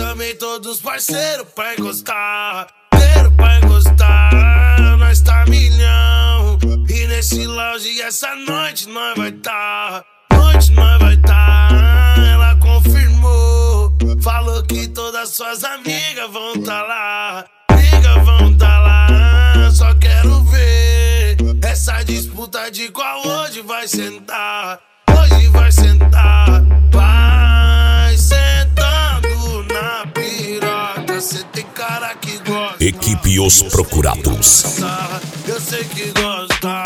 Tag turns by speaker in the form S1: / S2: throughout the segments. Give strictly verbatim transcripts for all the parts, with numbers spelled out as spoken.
S1: Chamei todos os parceiros pra encostar, parceiro pra encostar. Nós tá milhão e nesse lounge essa noite nós vai tá, noite nós vai tá. Ela confirmou, falou que todas suas amigas vão tá lá, amigas vão tá lá. Só quero ver essa disputa de qual hoje vai sentar, hoje vai sentar. Vai sentando na piroca, cê tem cara que gosta.
S2: Equipe Os Procurados.
S1: Eu sei que gosta.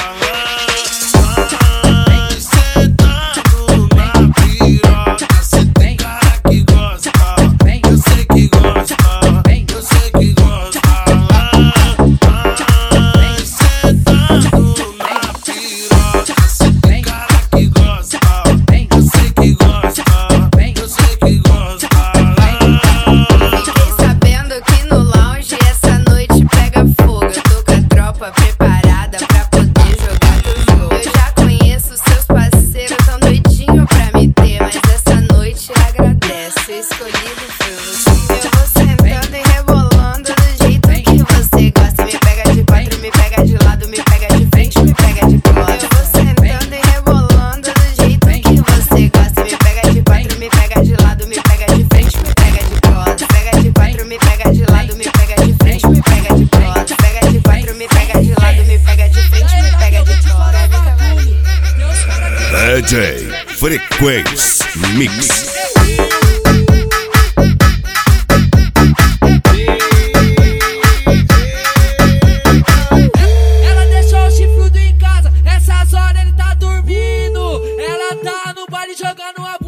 S1: Vai sentando na piroca, cê tem cara que gosta. Eu sei que gosta, eu sei que gosta. Vai sentando na piroca, cê tem cara que gosta. Eu sei que gosta, eu sei que gosta.
S3: Fiquei sabendo que no lounge essa noite pega fogo. Eu tô com a tropa preparada pra poder jogar teus gols. Eu já conheço seus parceiros, tão doidinho pra me ter, mas essa noite agradece, o escolhido foi você. Eu vou sentando e rebolando do jeito que você gosta. Me pega de quatro, me pega de lado, me pega de frente, me pega de costa. Eu vou sentando e rebolando do jeito que você gosta. Me pega de quatro, me pega de lado, me pega de frente, me pega de costa. Pega de quatro, me pega de lado, me pega de frente, me pega de costa. Pega de quatro, me pega de lado, me pega de frente, me pega de costa.
S2: D J Frequência Mix.
S4: Ela deixou o chifrudo em casa, essas horas ele tá dormindo. Ela tá no baile jogando a